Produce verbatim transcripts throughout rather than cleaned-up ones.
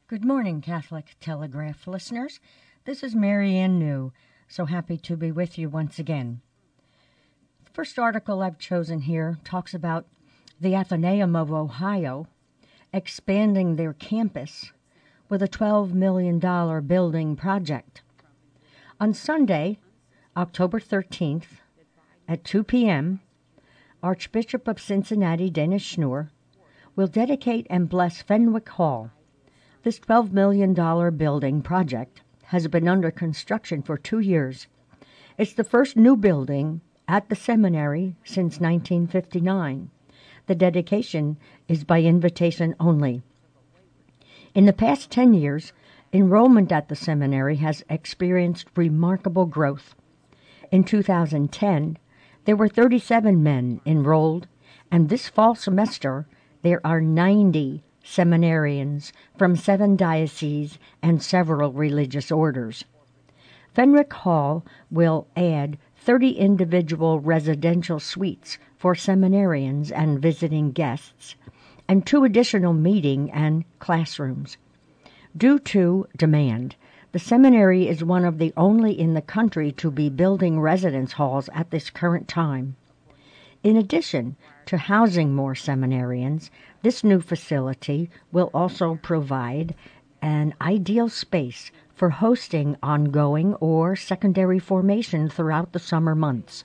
Good morning, Catholic Telegraph listeners. This is Mary Ann New. So happy to be with you once again. The first article I've chosen here talks about the Athenaeum of Ohio expanding their campus with a twelve million dollars building project. On Sunday, October thirteenth, at two p.m., Archbishop of Cincinnati, Dennis Schnur, will dedicate and bless Fenwick Hall. This twelve million dollars building project has been under construction for two years. It's the first new building at the seminary since nineteen fifty-nine. The dedication is by invitation only. In the past ten years, enrollment at the seminary has experienced remarkable growth. In two thousand ten, there were thirty-seven men enrolled, and this fall semester there are ninety seminarians from seven dioceses and several religious orders. Fenwick Hall will add thirty individual residential suites for seminarians and visiting guests, and two additional meeting and classrooms. Due to demand, the seminary is one of the only in the country to be building residence halls at this current time. In addition to housing more seminarians, this new facility will also provide an ideal space for hosting ongoing or secondary formation throughout the summer months.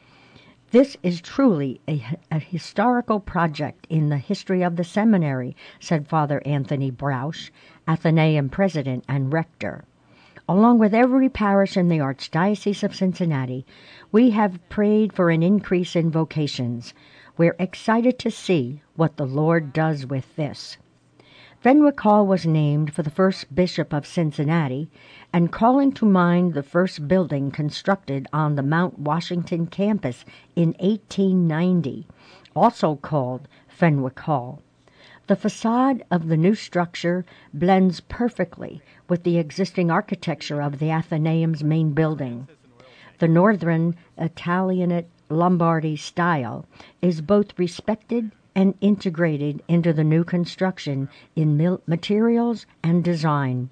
This is truly a, a historical project in the history of the seminary, said Father Anthony Brausch, Athenaeum president and rector. Along with every parish in the Archdiocese of Cincinnati, we have prayed for an increase in vocations. We're excited to see what the Lord does with this. Fenwick Hall was named for the first bishop of Cincinnati and calling to mind the first building constructed on the Mount Washington campus in eighteen ninety, also called Fenwick Hall. The facade of the new structure blends perfectly with the existing architecture of the Athenaeum's main building. The Northern Italianate Lombardy style is both respected and integrated into the new construction in mil- materials and design.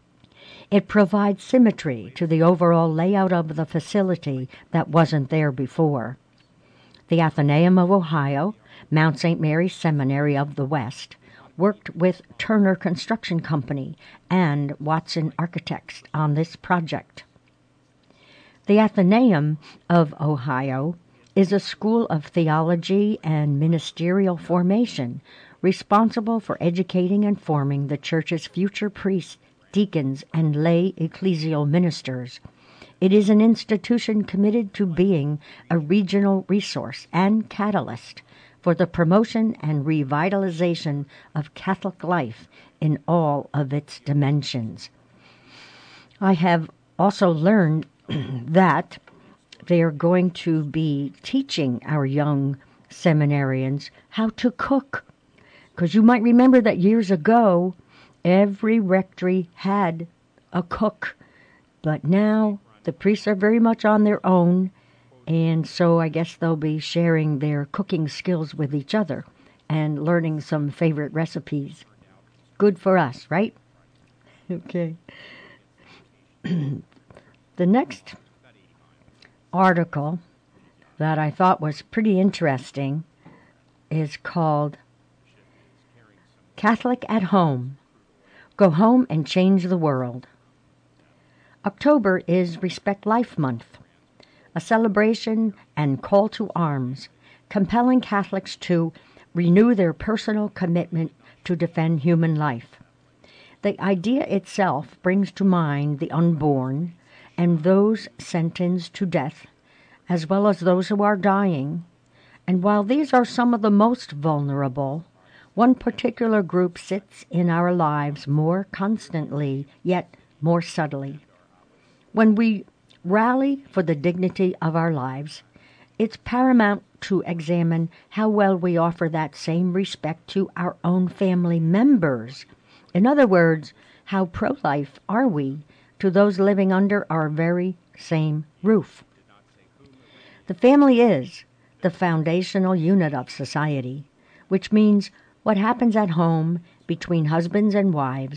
It provides symmetry to the overall layout of the facility that wasn't there before. The Athenaeum of Ohio, Mount Saint Mary's Seminary of the West, worked with Turner Construction Company and Watson Architects on this project. The Athenaeum of Ohio is a school of theology and ministerial formation responsible for educating and forming the Church's future priests, deacons, and lay ecclesial ministers. It is an institution committed to being a regional resource and catalyst for the promotion and revitalization of Catholic life in all of its dimensions. I have also learned that they are going to be teaching our young seminarians how to cook. Because you might remember that years ago, every rectory had a cook. But now the priests are very much on their own, and so I guess they'll be sharing their cooking skills with each other and learning some favorite recipes. Good for us, right? Okay. The next article that I thought was pretty interesting is called Catholic at Home. Go home and change the world. October is Respect Life Month, a celebration and call to arms, compelling Catholics to renew their personal commitment to defend human life. The idea itself brings to mind the unborn and those sentenced to death, as well as those who are dying. And while these are some of the most vulnerable, one particular group sits in our lives more constantly, yet more subtly. When we rally for the dignity of our lives, it's paramount to examine how well we offer that same respect to our own family members. In other words, how pro-life are we to those living under our very same roof? The family is the foundational unit of society, which means what happens at home between husbands and wives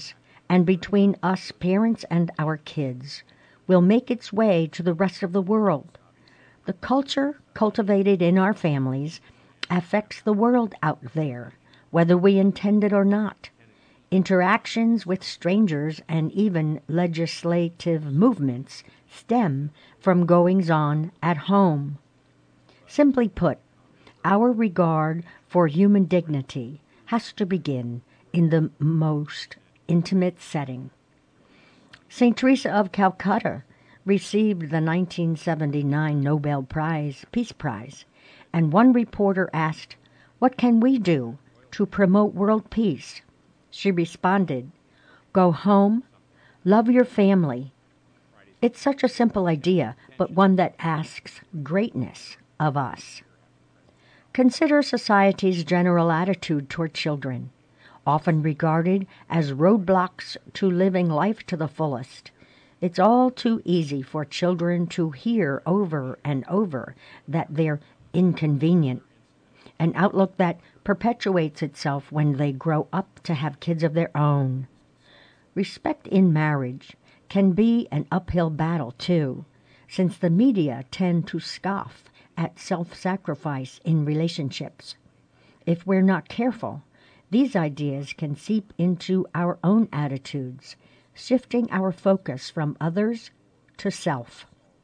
and between us parents and our kids will make its way to the rest of the world. The culture cultivated in our families affects the world out there, whether we intend it or not. Interactions with strangers and even legislative movements stem from goings-on at home. Simply put, our regard for human dignity has to begin in the most intimate setting. Saint Teresa of Calcutta received the nineteen seventy-nine Nobel Prize, Peace Prize, and one reporter asked, "What can we do to promote world peace?" She responded, "Go home, love your family." It's such a simple idea, but one that asks greatness of us. Consider society's general attitude toward children, often regarded as roadblocks to living life to the fullest. It's all too easy for children to hear over and over that they're inconvenient, an outlook that perpetuates itself when they grow up to have kids of their own. Respect in marriage can be an uphill battle, too, since the media tend to scoff at self-sacrifice in relationships. If we're not careful, these ideas can seep into our own attitudes, shifting our focus from others to self.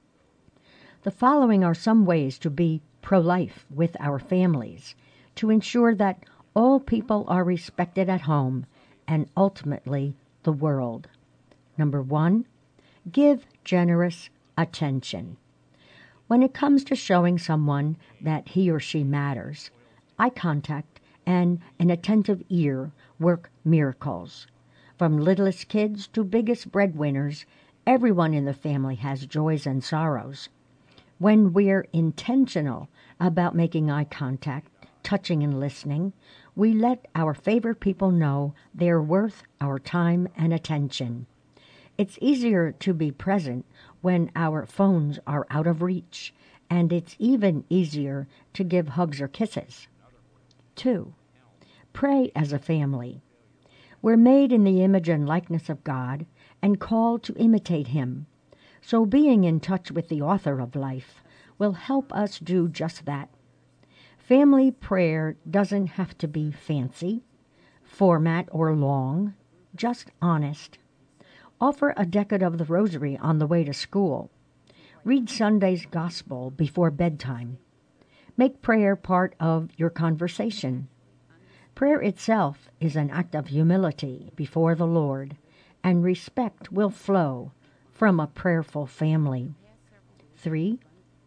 The following are some ways to be pro-life with our families, to ensure that all people are respected at home and ultimately the world. Number one, give generous attention. When it comes to showing someone that he or she matters, eye contact and an attentive ear work miracles. From littlest kids to biggest breadwinners, everyone in the family has joys and sorrows. When we're intentional about making eye contact, touching and listening, we let our favorite people know they're worth our time and attention. It's easier to be present when our phones are out of reach, and it's even easier to give hugs or kisses. Two, pray as a family. We're made in the image and likeness of God and called to imitate Him. So being in touch with the author of life will help us do just that. Family prayer doesn't have to be fancy, format, or long, just honest. Offer a decade of the rosary on the way to school. Read Sunday's gospel before bedtime. Make prayer part of your conversation. Prayer itself is an act of humility before the Lord, and respect will flow from a prayerful family. Three,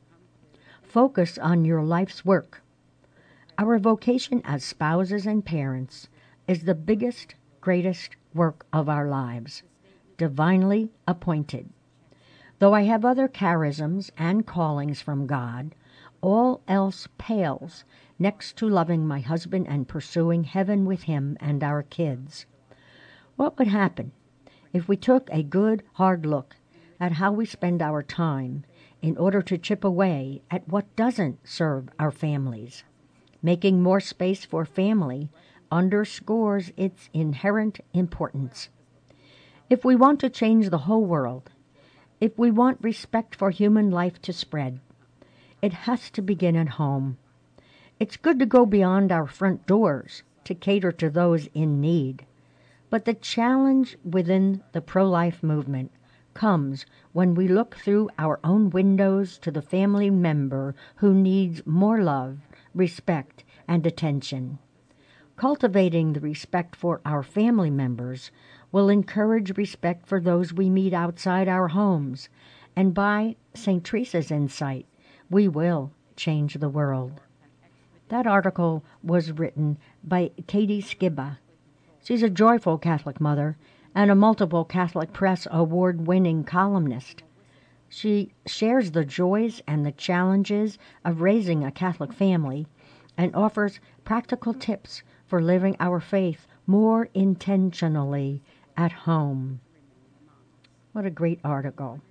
focus on your life's work. Our vocation as spouses and parents is the biggest, greatest work of our lives, divinely appointed. Though I have other charisms and callings from God, all else pales next to loving my husband and pursuing heaven with him and our kids. What would happen if we took a good, hard look at how we spend our time in order to chip away at what doesn't serve our families? Making more space for family underscores its inherent importance. If we want to change the whole world, if we want respect for human life to spread, it has to begin at home. It's good to go beyond our front doors to cater to those in need. But the challenge within the pro-life movement comes when we look through our own windows to the family member who needs more love, respect, and attention. Cultivating the respect for our family members will encourage respect for those we meet outside our homes, and by Saint Teresa's insight, we will change the world. That article was written by Katie Skiba. She's a joyful Catholic mother and a multiple Catholic Press award-winning columnist. She shares the joys and the challenges of raising a Catholic family and offers practical tips for living our faith more intentionally at home. What a great article.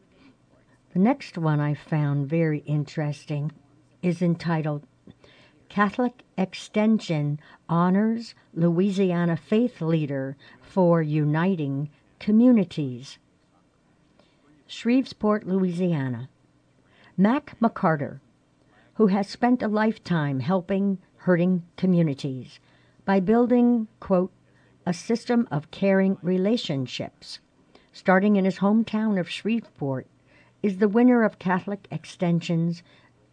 The next one I found very interesting is entitled, Catholic Extension honors Louisiana faith leader for uniting communities. Shreveport, Louisiana. Mac McCarter, who has spent a lifetime helping hurting communities by building, quote, a system of caring relationships, starting in his hometown of Shreveport, is the winner of Catholic Extension's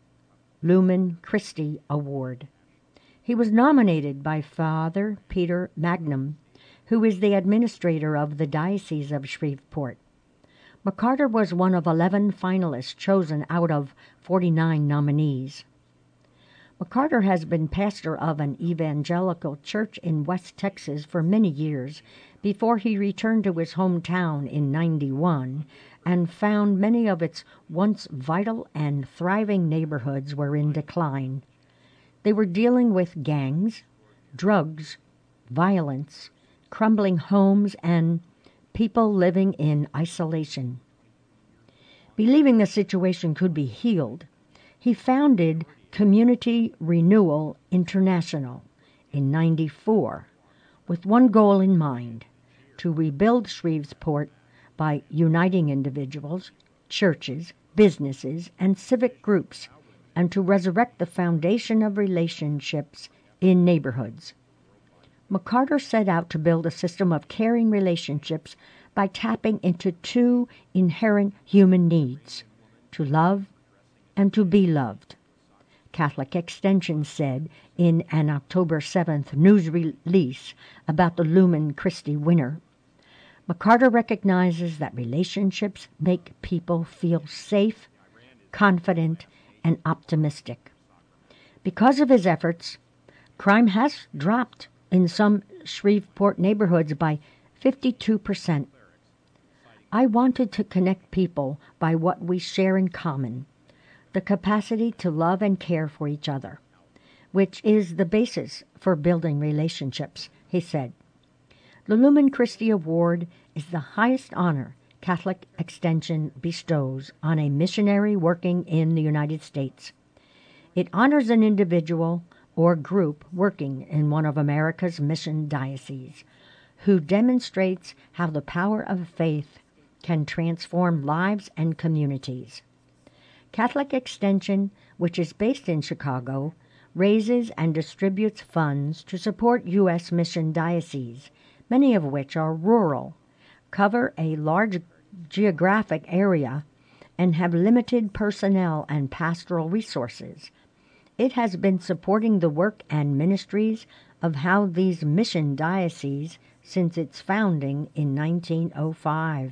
Lumen Christi Award. He was nominated by Father Peter Magnum, who is the administrator of the Diocese of Shreveport. McCarter was one of eleven finalists chosen out of forty-nine nominees. McCarter has been pastor of an evangelical church in West Texas for many years before he returned to his hometown in ninety-one and found many of its once vital and thriving neighborhoods were in decline. They were dealing with gangs, drugs, violence, crumbling homes, and people living in isolation. Believing the situation could be healed, he founded Community Renewal International in ninety-four with one goal in mind: to rebuild Shreveport by uniting individuals, churches, businesses, and civic groups, and to resurrect the foundation of relationships in neighborhoods. McCarter set out to build a system of caring relationships by tapping into two inherent human needs: to love and to be loved. Catholic Extension said in an October seventh news release about the Lumen Christi winner. McCarter recognizes that relationships make people feel safe, confident, and optimistic. Because of his efforts, crime has dropped in some Shreveport neighborhoods by fifty-two percent. I wanted to connect people by what we share in common: the capacity to love and care for each other, which is the basis for building relationships, he said. The Lumen Christi Award is the highest honor Catholic Extension bestows on a missionary working in the United States. It honors an individual or group working in one of America's mission dioceses who demonstrates how the power of faith can transform lives and communities. Catholic Extension, which is based in Chicago, raises and distributes funds to support U S mission dioceses, many of which are rural, cover a large geographic area, and have limited personnel and pastoral resources. It has been supporting the work and ministries of how these mission dioceses since its founding in nineteen oh five.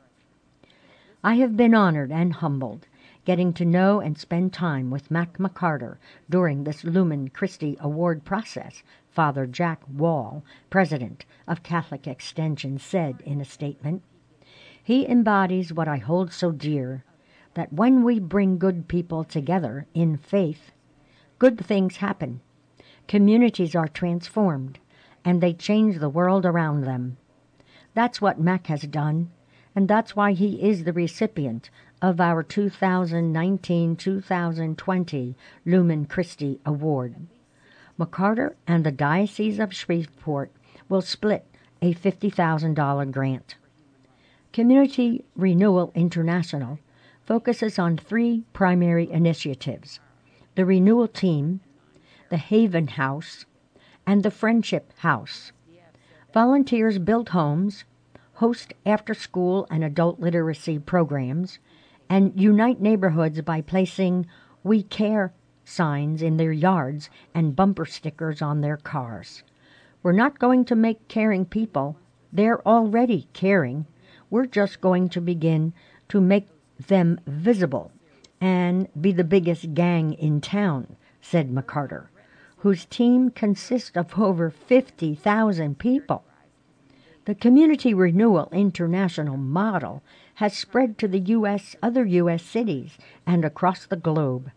I have been honored and humbled getting to know and spend time with Mac McCarter during this Lumen Christi Award process, Father Jack Wall, president of Catholic Extension, said in a statement. He embodies what I hold so dear, that when we bring good people together in faith, good things happen. Communities are transformed, and they change the world around them. That's what Mac has done, and that's why he is the recipient of our two thousand nineteen to two thousand twenty Lumen Christi Award. McCarter and the Diocese of Shreveport will split a fifty thousand dollars grant. Community Renewal International focuses on three primary initiatives: the Renewal Team, the Haven House, and the Friendship House. Volunteers build homes, host after-school and adult literacy programs, and unite neighborhoods by placing "We Care" signs in their yards and bumper stickers on their cars. We're not going to make caring people. They're already caring. We're just going to begin to make them visible and be the biggest gang in town, said McCarter, whose team consists of over fifty thousand people. The Community Renewal International model has spread to the U S, other U S cities, and across the globe.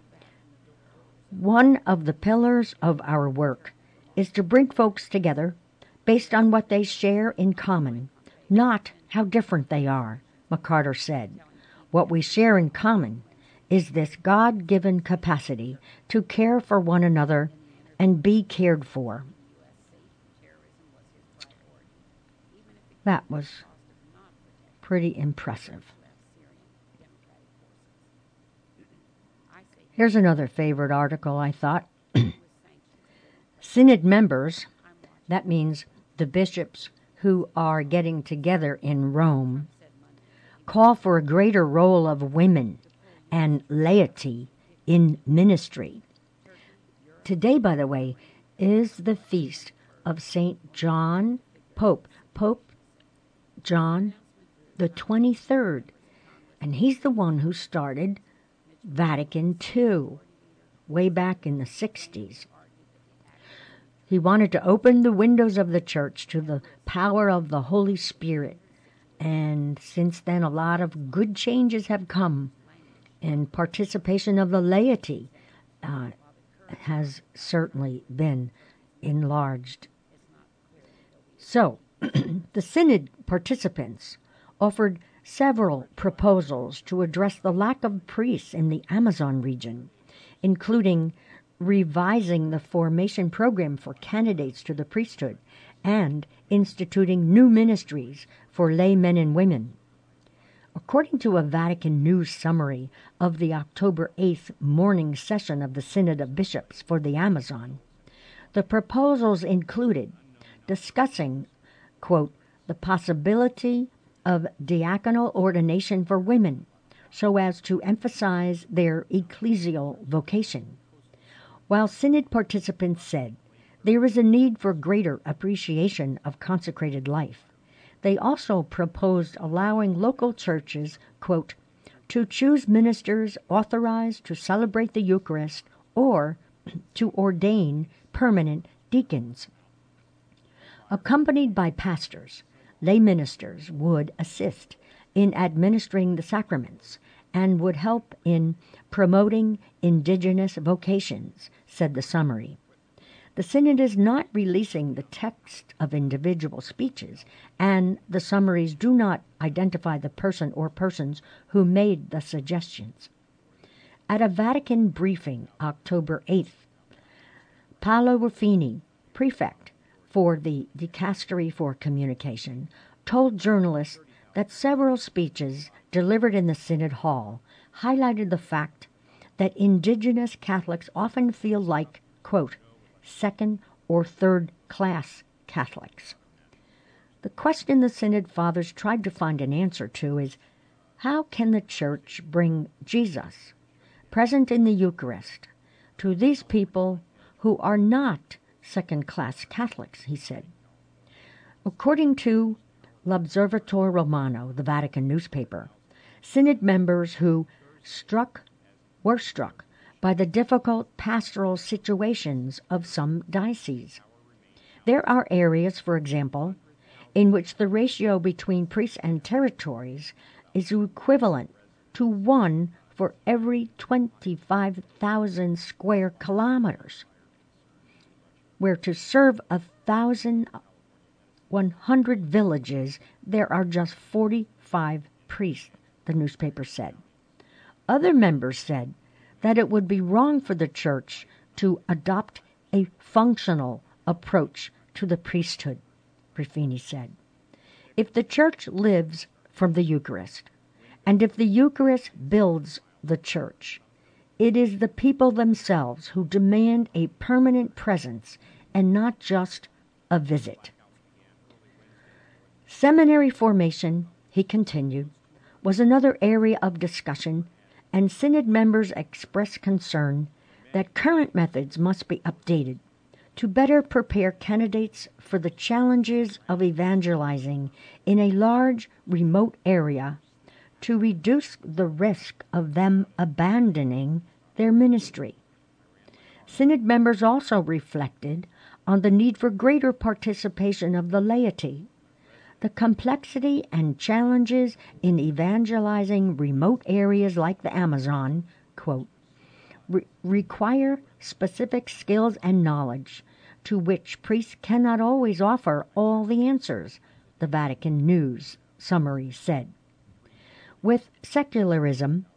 One of the pillars of our work is to bring folks together based on what they share in common, not how different they are, McCarter said. What we share in common is this God-given capacity to care for one another and be cared for. That was pretty impressive. Here's another favorite article, I thought. Synod members, that means the bishops who are getting together in Rome, call for a greater role of women and laity in ministry. Today, by the way, is the feast of Saint John Pope, Pope John the twenty-third, and he's the one who started Vatican two, way back in the sixties. He wanted to open the windows of the church to the power of the Holy Spirit, and since then a lot of good changes have come, and participation of the laity uh, has certainly been enlarged. So, the Synod participants offered several proposals to address the lack of priests in the Amazon region, including revising the formation program for candidates to the priesthood and instituting new ministries for lay men and women. According to a Vatican News summary of the October eighth morning session of the Synod of Bishops for the Amazon, the proposals included discussing, quote, the possibility of diaconal ordination for women so as to emphasize their ecclesial vocation. While Synod participants said there is a need for greater appreciation of consecrated life, they also proposed allowing local churches, quote, to choose ministers authorized to celebrate the Eucharist or to ordain permanent deacons. Accompanied by pastors, lay ministers would assist in administering the sacraments and would help in promoting indigenous vocations, said the summary. The Synod is not releasing the text of individual speeches, and the summaries do not identify the person or persons who made the suggestions. At a Vatican briefing October eighth, Paolo Ruffini, prefect for the Dicastery for Communication, told journalists that several speeches delivered in the Synod Hall highlighted the fact that indigenous Catholics often feel like, quote, second or third class Catholics. The question the Synod Fathers tried to find an answer to is, how can the Church bring Jesus, present in the Eucharist, to these people who are not second-class Catholics, he said. According to L'Osservatore Romano, the Vatican newspaper, Synod members who struck were struck by the difficult pastoral situations of some dioceses. There are areas, for example, in which the ratio between priests and territories is equivalent to one for every twenty-five thousand square kilometers, where to serve a thousand one hundred villages there are just forty-five priests, the newspaper said. Other members said that it would be wrong for the Church to adopt a functional approach to the priesthood, Ruffini said. If the Church lives from the Eucharist, and if the Eucharist builds the Church, it is the people themselves who demand a permanent presence and not just a visit. Seminary formation, he continued, was another area of discussion, and Synod members expressed concern that current methods must be updated to better prepare candidates for the challenges of evangelizing in a large, remote area to reduce the risk of them abandoning their ministry. Synod members also reflected on the need for greater participation of the laity. The complexity and challenges in evangelizing remote areas like the Amazon, quote, re- require specific skills and knowledge to which priests cannot always offer all the answers, the Vatican News summary said. With secularism,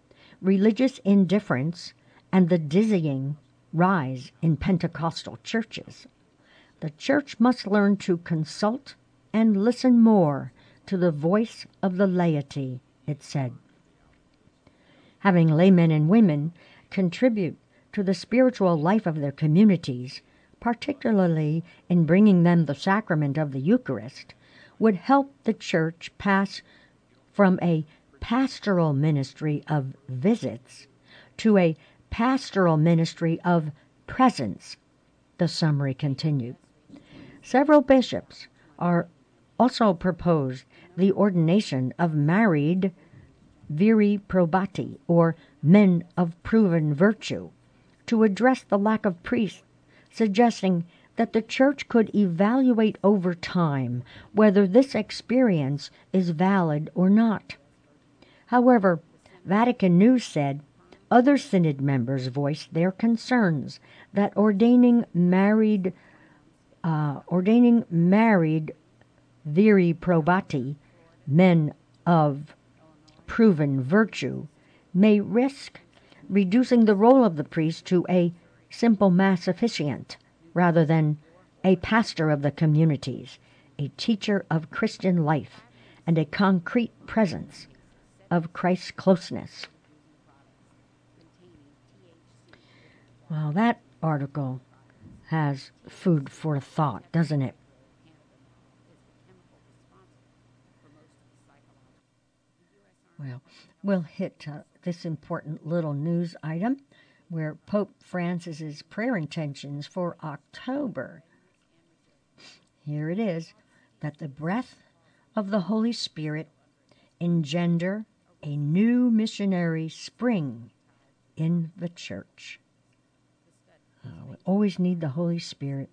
religious indifference and the dizzying rise in Pentecostal churches. The church must learn to consult and listen more to the voice of the laity, it said. Having laymen and women contribute to the spiritual life of their communities, particularly in bringing them the sacrament of the Eucharist, would help the church pass from a pastoral ministry of visits to a pastoral ministry of presence, the summary continued. Several bishops are also proposed the ordination of married viri probati, or men of proven virtue, to address the lack of priests, suggesting that the Church could evaluate over time whether this experience is valid or not. However, Vatican News said other synod members voiced their concerns that ordaining married uh, ordaining married viri probati, men of proven virtue, may risk reducing the role of the priest to a simple mass officiant rather than a pastor of the communities, a teacher of Christian life, and a concrete presence of Christ's closeness. Well, that article has food for thought, doesn't it? Well, we'll hit uh, this important little news item where Pope Francis's prayer intentions for October. Here it is, that the breath of the Holy Spirit engender a new missionary spring in the church. Uh, we always need the Holy Spirit.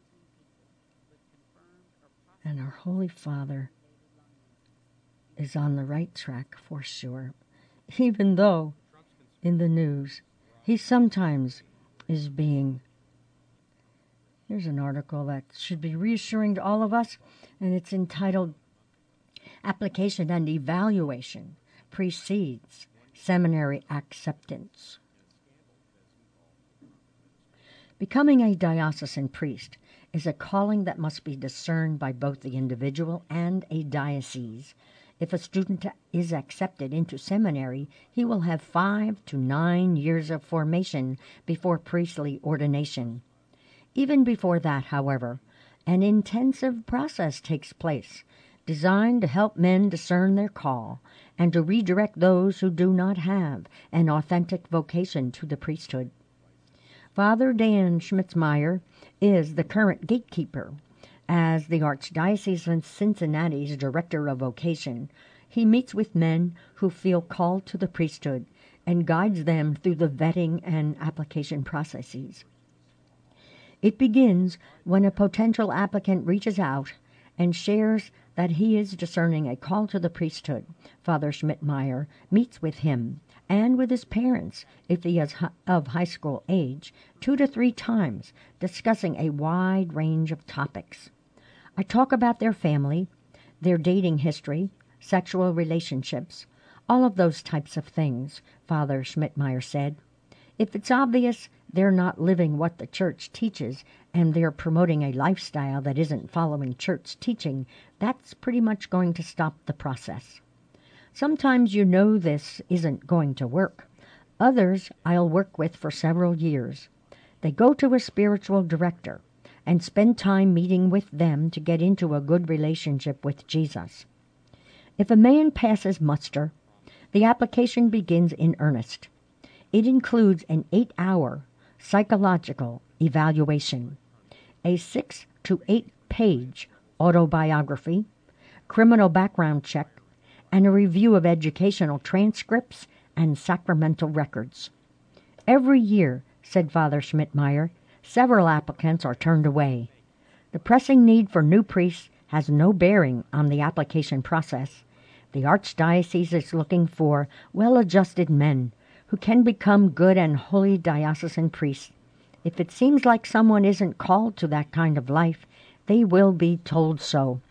And our Holy Father is on the right track for sure, even though in the news he sometimes is being... Here's an article that should be reassuring to all of us, and it's entitled Application and Evaluation Precedes Seminary Acceptance. Becoming a diocesan priest is a calling that must be discerned by both the individual and a diocese. If a student is accepted into seminary, he will have five to nine years of formation before priestly ordination. Even before that, however, an intensive process takes place, designed to help men discern their call and to redirect those who do not have an authentic vocation to the priesthood. Father Dan Schmitzmeyer is the current gatekeeper. As the Archdiocese of Cincinnati's Director of Vocation, he meets with men who feel called to the priesthood and guides them through the vetting and application processes. It begins when a potential applicant reaches out and shares that he is discerning a call to the priesthood. Father Schmitzmeyer meets with him and with his parents, if he is of high school age, two to three times, discussing a wide range of topics. I talk about their family, their dating history, sexual relationships, all of those types of things, Father Schmitzmeyer said. If it's obvious they're not living what the church teaches and they're promoting a lifestyle that isn't following church teaching, that's pretty much going to stop the process. Sometimes you know this isn't going to work. Others I'll work with for several years. They go to a spiritual director and spend time meeting with them to get into a good relationship with Jesus. If a man passes muster, the application begins in earnest. It includes an eight-hour psychological evaluation, a six to eight-page autobiography, criminal background check, and a review of educational transcripts and sacramental records. Every year, said Father Schmitzmeyer, several applicants are turned away. The pressing need for new priests has no bearing on the application process. The Archdiocese is looking for well-adjusted men who can become good and holy diocesan priests. If it seems like someone isn't called to that kind of life, they will be told so.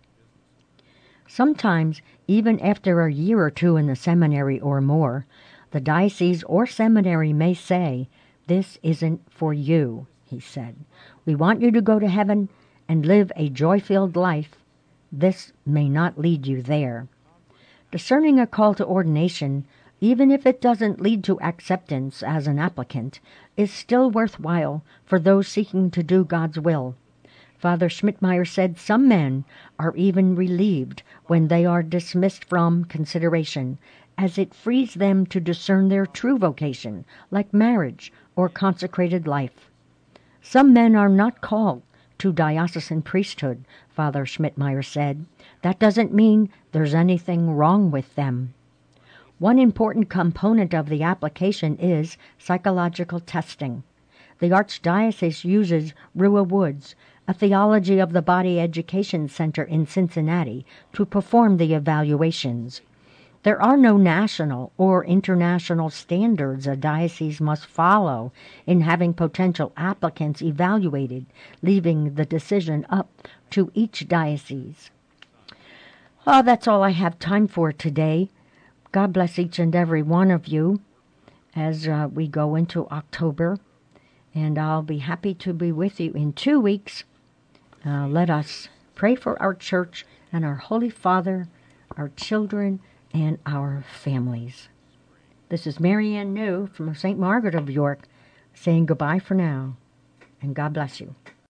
Sometimes, even after a year or two in the seminary or more, The diocese or seminary may say, "This isn't for you," he said. "We want you to go to heaven and live a joy-filled life. This may not lead you there." Discerning a call to ordination, even if it doesn't lead to acceptance as an applicant, is still worthwhile for those seeking to do God's will. Father Schmidtmeyer said some men are even relieved when they are dismissed from consideration, as it frees them to discern their true vocation, like marriage or consecrated life. Some men are not called to diocesan priesthood, Father Schmidtmeyer said. That doesn't mean there's anything wrong with them. One important component of the application is psychological testing. The Archdiocese uses Rua Woods, a Theology of the Body Education Center in Cincinnati, to perform the evaluations. There are no national or international standards a diocese must follow in having potential applicants evaluated, leaving the decision up to each diocese. Oh, that's all I have time for today. God bless each and every one of you as uh, we go into October, and I'll be happy to be with you in two weeks. Uh, let us pray for our church and our Holy Father, our children, and our families. This is Mary Ann New from Saint Margaret of York saying goodbye for now, and God bless you.